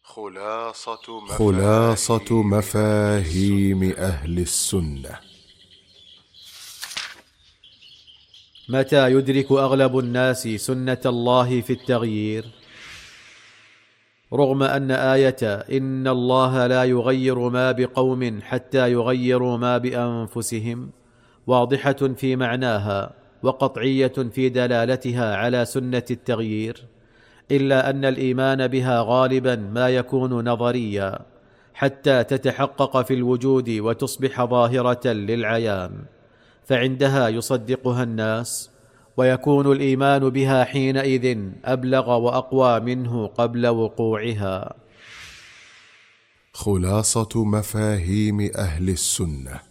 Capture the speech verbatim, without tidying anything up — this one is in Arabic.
خلاصة خلاصة مفاهيم أهل السنة. متى يدرك أغلب الناس سنة الله في التغيير؟ رغم أن آية إن الله لا يغير ما بقوم حتى يغيروا ما بأنفسهم واضحة في معناها وقطعية في دلالتها على سنة التغيير، إلا أن الإيمان بها غالبا ما يكون نظريا حتى تتحقق في الوجود وتصبح ظاهرة للعيان، فعندها يصدقها الناس، ويكون الإيمان بها حينئذ أبلغ وأقوى منه قبل وقوعها. خلاصة مفاهيم أهل السنة.